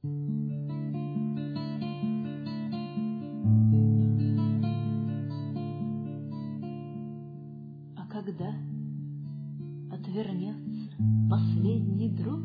А когда отвернется последний друг,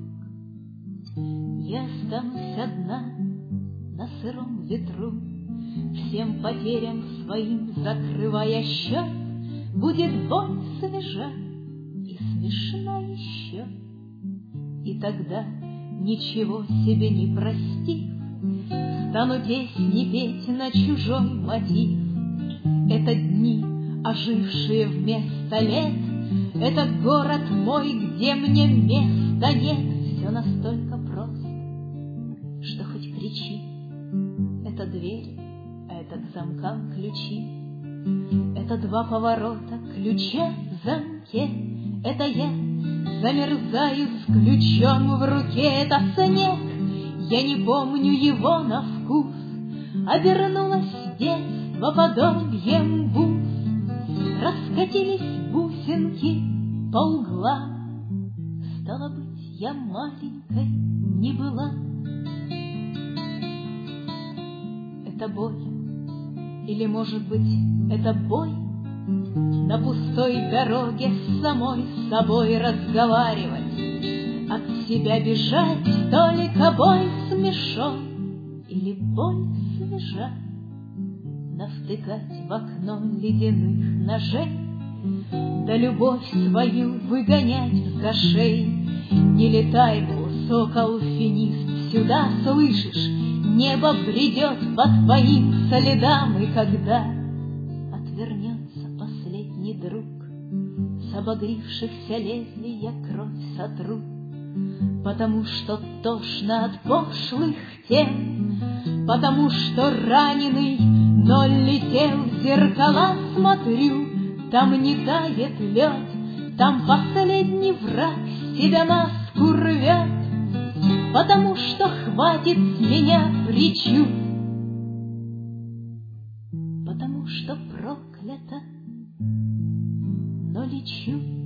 я останусь одна на сыром ветру, всем потерям своим закрывая счет. Будет боль свежа и смешна еще, и тогда, ничего себе не простив, стану песни петь на чужой мотив. Это дни, ожившие вместо лет, это город мой, где мне места нет. Все настолько просто, что хоть кричи. Это дверь, а это к замкам ключи. Это два поворота ключа в замке. Это я замерзаю с ключом в руке. Это снег, я не помню его на вкус. Обернулось детство подобием бус. Раскатились бусинки по углам. Стало быть, я маленькой не была. Это боль, или, может быть, это бой? На пустой дороге с самой собой разговаривать, от себя бежать, только бой смешон или боль свежа. Навтыкать в окно ледяных ножей, да любовь свою выгонять в зашей. Не летай, сокол-финист, сюда, слышишь? Небо бредет по твоим следам, и когда отвернется последний друг, с обогрившихся лезвий я кровь сотру, потому что тошно от пошлых тем, потому что раненый, но летел в зеркала, смотрю, там не тает лед, там последний враг себя маску рвет, потому что хватит с меня причуд, потому что проклято, но лечу.